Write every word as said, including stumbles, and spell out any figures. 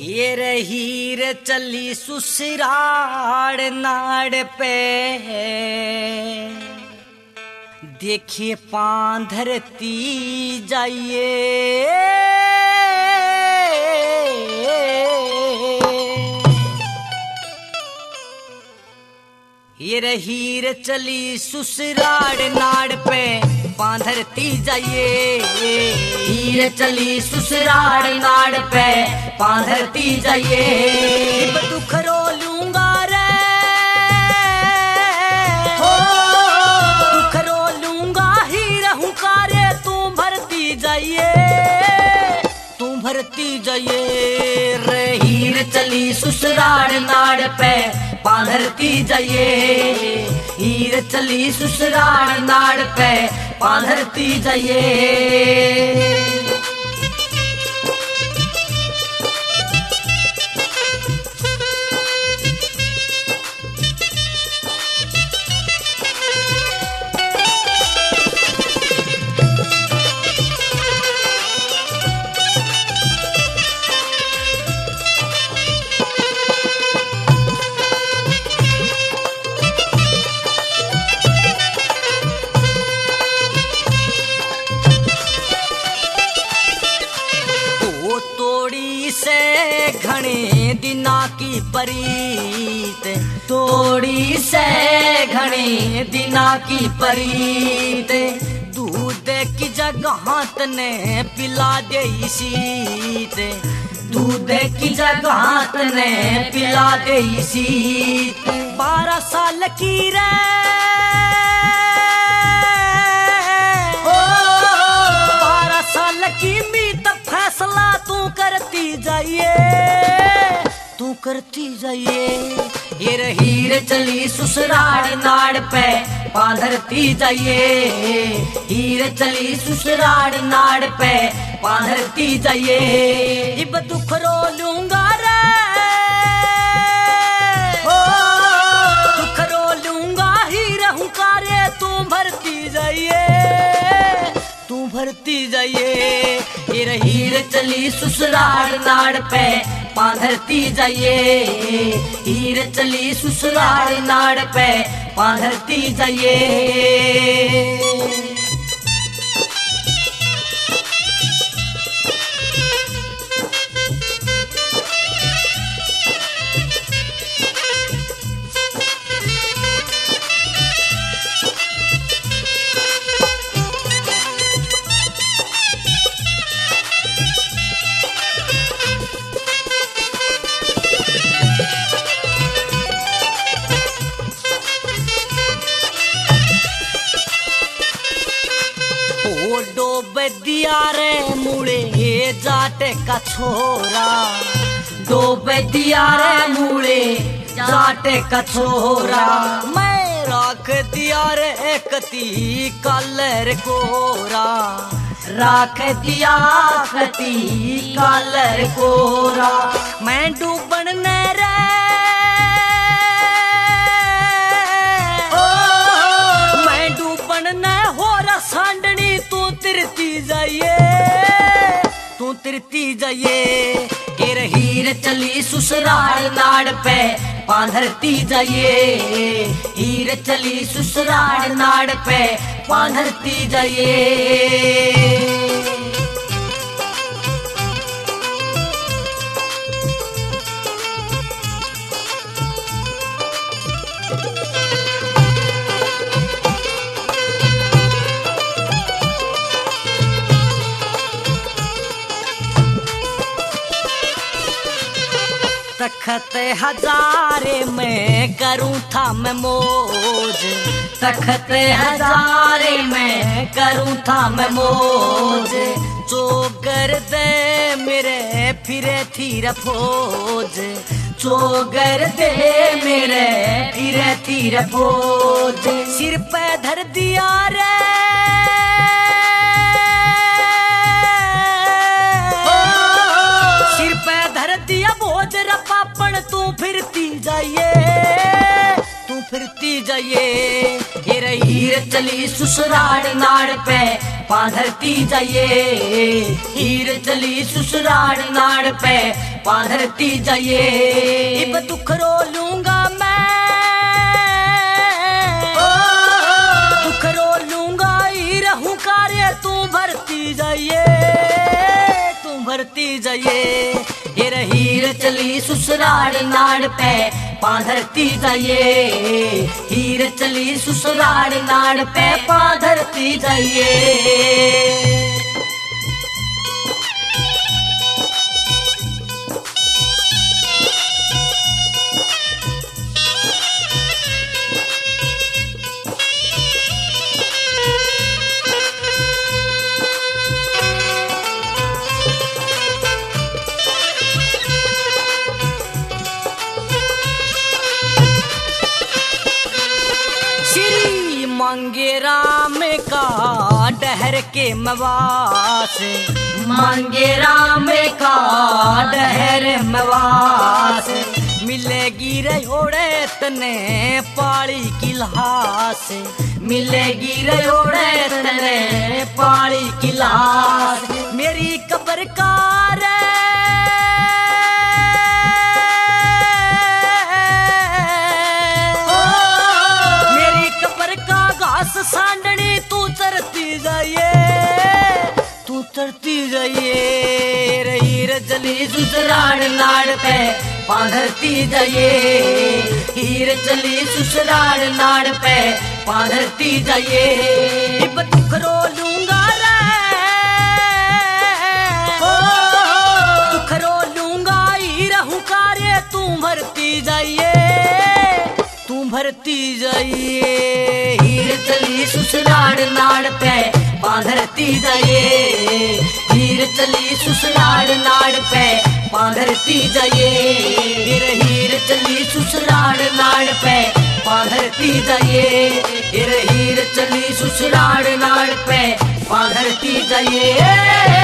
ये रही रे चली ससुराल नाड़ पे, देखिए पांधरती जाइए। ये रही रे चली ससुराल नाड़ पे, पांधरती जाइए। हीर चली ससुराल नाड़ पे, पांधरती जाइए। दुख रो लूंगा रे हो, दुख रो लूंगा ही रहूंगा रे, तू भरती जाइए, तू भरती जाइए। रे हीर चली ससुराल नाड़ पे, पांधरती जाइए। हीर चली ससुराल नाड़ पे, पांधरती जाइए। घणे दिना की परीत, तोड़ी से घणे दिना की परीत, दूध की जगह तने पिला दे सीत, दूध की जगह तने पिला दे सीत। बारह साल की रे ओ, बारह साल की मीत फैसला तू करती जाइए, तू करती जाइए। ये रही रे चली ससुराल नाड़ पे, पांधरती जाइए। हीर चली ससुराल नाड़ पे, पांधरती जाइए। इब दुख रो लूंगा रे ओ, दुख रो लूंगा ही रहूंगा रे, तू भरती जाइए, तू भरती जाइए। ये रही रे चली ससुराल नाड़ पे, पांधरती जाइए। हीर चली ससुराल नाड़ पे, पांधरती जाइए। डोब दिया रे मुड़े जाटे का छोरा, डोब दिया रे मुड़े जाटे का छोरा। मैं राख दिया रे कती कालर कोरा, राख दिया कती कालर कोरा। मैं डूबन ने रे ओ, मैं डूबन ने हो रा सांडनी, तू तिरती जाइए, तू तिरती जाइए। ये रही रे चली ससुराल नाड़ पे, पांधरती जाइए। हीर चली ससुराल नाड़ पे, पांधरती जाइए। तखत हजारे में करूं था मैं मौज, तखत हजारे में करूं था मैं मौज। चोगर दे मेरे फिरे थी रफोज, चोगर दे मेरे फिरे थी रफोज। सिर पे धर दिया रे सिर पे धर दिया बोझ रपापन, तू फिरती जाइए, तू फिरती जाइए। ये रही रे चली ससुराल नाड़ पे, पाधरती जाइए। हीर चली ससुराल नाड़ पे पाधरती जाइए। इब दुख रो लूंगा मैं, दुख रो लूंगा ही रहूं कार्य तू भरती जाइए, तू भरती जाइए। ये हीर चली ससुराल नाड़ पे पाधरती जाइए। हीर चली ससुराल नाड़ पे पाधरती जाइए। मांगे राम का डहर के मवास, मांगे राम का डहर मवास। मिलेगी रयोड़े तने पाली की लाश, मिलेगी रयोड़े तने पाली की लाश। मेरी कब्र का रे सांडनी तू चरती जाइए, तू चरती जाइए। हीर चली ससुराल नाड़ पे पाधरती जाइए। हीर चली ससुराल नाड़ पे पाधरती जाइए। इब दुख रो लूंगा रे, दुख रो लूंगा ही रहूं कार्य तू भरती जाइए, तू भरती जाइए। हीर चली ससुराल नाड़ पे पाधरती जाइए। हीर चली ससुराल नाड़ पे पाधरती जाइए। हीर चली ससुराल नाड़ पे पाधरती जाइए। हीर चली ससुराल नाड़ पे पाधरती जाइए।